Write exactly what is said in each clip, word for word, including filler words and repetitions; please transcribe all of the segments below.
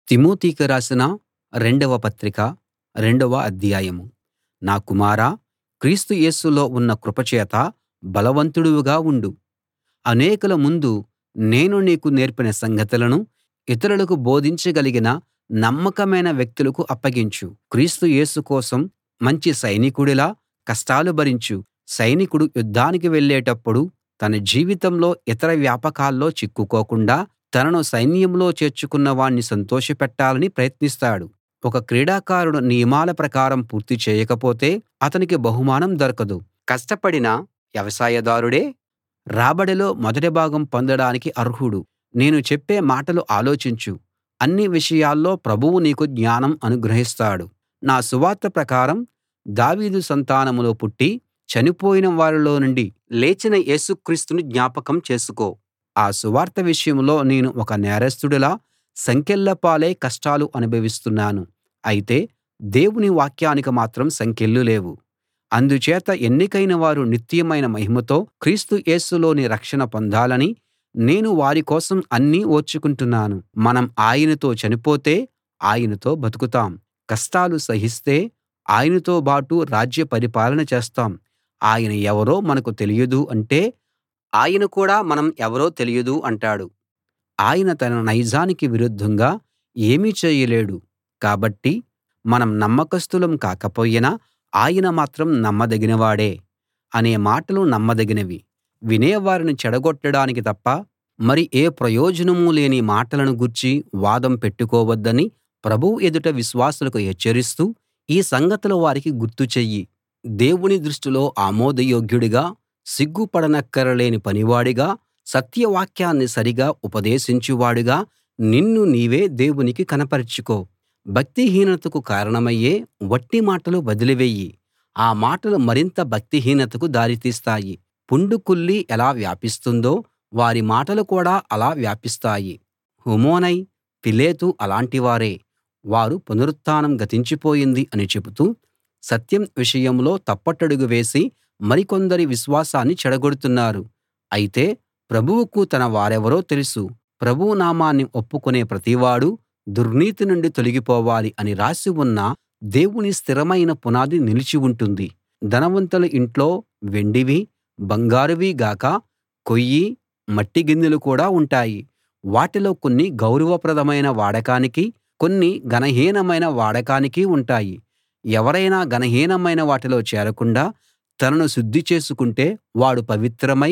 తిమోతికి రాసిన రెండవ పత్రిక రెండవ అధ్యాయం. నా కుమారా, క్రీస్తు యేసులో ఉన్న కృప చేత బలవంతుడివిగా ఉండు. అనేకుల ముందు నేను నీకు నేర్పిన సంగతులను ఇతరులకు బోధించగలిగిన నమ్మకమైన వ్యక్తులకు అప్పగించు. క్రీస్తు యేసు కోసం మంచి సైనికుడిలా కష్టాలు భరించు. సైనికుడు యుద్ధానికి వెళ్ళేటప్పుడు తన జీవితంలో ఇతర వ్యాపకాల్లో చిక్కుకోకుండా తనను సైన్యంలో చేర్చుకున్న వాణ్ణి సంతోషపెట్టాలని ప్రయత్నిస్తాడు. ఒక క్రీడాకారుడు నియమాల ప్రకారం పూర్తి చేయకపోతే అతనికి బహుమానం దొరకదు. కష్టపడిన వ్యవసాయదారుడే రాబడిలో మొదటి భాగం పొందడానికి అర్హుడు. నేను చెప్పే మాటలు ఆలోచించు. అన్ని విషయాల్లో ప్రభువు నీకు జ్ఞానం అనుగ్రహిస్తాడు. నా సువార్త ప్రకారం దావీదు సంతానంలో పుట్టి చనిపోయిన వారిలో నుండి లేచిన యేసు క్రీస్తును జ్ఞాపకం చేసుకో. ఆ సువార్త విషయంలో నేను ఒక నేరస్థుడిలా సంకెళ్ళ పాలై కష్టాలు అనుభవిస్తున్నాను. అయితే దేవుని వాక్యానికి మాత్రం సంకెళ్ళు లేవు. అందుచేత ఎన్నికైన వారు నిత్యమైన మహిమతో క్రీస్తు యేసులోని రక్షణ పొందాలని నేను వారి కోసం అన్నీ ఓర్చుకుంటున్నాను. మనం ఆయనతో చనిపోతే ఆయనతో బతుకుతాం. కష్టాలు సహిస్తే ఆయనతోబాటు రాజ్య పరిపాలన చేస్తాం. ఆయన ఎవరో మనకు తెలియదు అంటే ఆయన కూడా మనం ఎవరో తెలియదు అంటాడు. ఆయన తన నైజానికి విరుద్ధంగా ఏమీ చేయలేడు. కాబట్టి మనం నమ్మకస్తులం కాకపోయినా ఆయన మాత్రం నమ్మదగినవాడే అనే మాటలు నమ్మదగినవి. వినేవారిని చెడగొట్టడానికి తప్ప మరి ఏ ప్రయోజనం లేని మాటలను గూర్చి వాదం పెట్టుకోవద్దని ప్రభువు ఎదుట విశ్వాసులకు హెచ్చరిస్తూ ఈ సంగతులు వారికి గుర్తు చెయ్యి. దేవుని దృష్టిలో ఆమోదయోగ్యుడిగా, సిగ్గుపడనక్కరలేని పనివాడిగా, సత్యవాక్యాన్ని సరిగా ఉపదేశించువాడిగా నిన్ను నీవే దేవునికి కనపరచుకో. భక్తిహీనతకు కారణమయ్యే వట్టి మాటలు వదిలివెయ్యి. ఆ మాటలు మరింత భక్తిహీనతకు దారితీస్తాయి. పుండు కుళ్ళి ఎలా వ్యాపిస్తుందో వారి మాటలు కూడా అలా వ్యాపిస్తాయి. హుమెనై, ఫిలేతు అలాంటివారే. వారు పునరుత్థానం గతించిపోయింది అని చెబుతూ సత్యం విషయంలో తప్పటడుగు వేసి మరికొందరి విశ్వాసాన్ని చెడగొడుతున్నారు. అయితే ప్రభువుకు తన వారెవరో తెలుసు. ప్రభువు నామాన్ని ఒప్పుకునే ప్రతివాడూ దుర్నీతి నుండి తొలగిపోవాలి అని రాసి ఉన్న దేవుని స్థిరమైన పునాది నిలిచి ఉంటుంది. ధనవంతుల ఇంట్లో వెండివి, బంగారువి గాక కొయ్యి, మట్టి గిన్నెలు కూడా ఉంటాయి. వాటిలో కొన్ని గౌరవప్రదమైన వాడకానికీ, కొన్ని ఘనహీనమైన వాడకానికీ ఉంటాయి. ఎవరైనా ఘనహీనమైన వాటిలో చేరకుండా తనను శుద్ధి చేసుకుంటే వాడు పవిత్రమై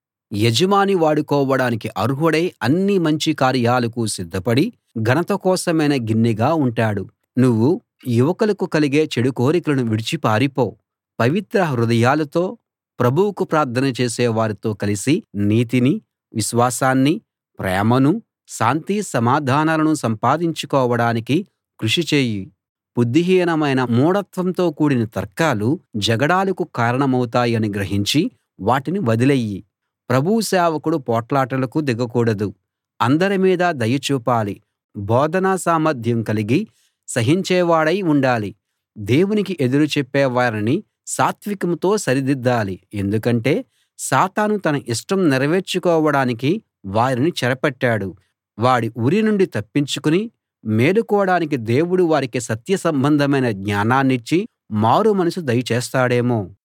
యజమాని వాడుకోవడానికి అర్హుడై అన్ని మంచి కార్యాలకు సిద్ధపడి ఘనత కోసమైన గిన్నెగా ఉంటాడు. నువ్వు యువకులకు కలిగే చెడు కోరికలను విడిచి పారిపో. పవిత్ర హృదయాలతో ప్రభువుకు ప్రార్థన చేసే వారితో కలిసి నీతిని, విశ్వాసాన్ని, ప్రేమను, శాంతి సమాధానాలను సంపాదించుకోవడానికి కృషి చెయ్యి. బుద్ధిహీనమైన మూఢత్వంతో కూడిన తర్కాలు జగడాలకు కారణమవుతాయని గ్రహించి వాటిని వదిలెయ్యి. ప్రభువు సేవకుడు పోట్లాటలకు దిగకూడదు. అందరి మీద దయ చూపాలి. బోధనా సామర్థ్యం కలిగి సహించేవాడై ఉండాలి. దేవునికి ఎదురు చెప్పే వారిని సాత్వికంతో సరిదిద్దాలి. ఎందుకంటే సాతాను తన ఇష్టం నెరవేర్చుకోవడానికి వారిని చెరపట్టాడు. వాడి ఉరి నుండి తప్పించుకుని మేలుకోడానికి దేవుడు వారికి సత్య సంబంధమైన జ్ఞానాన్నిచ్చి మారుమనసు దయచేస్తాడేమో.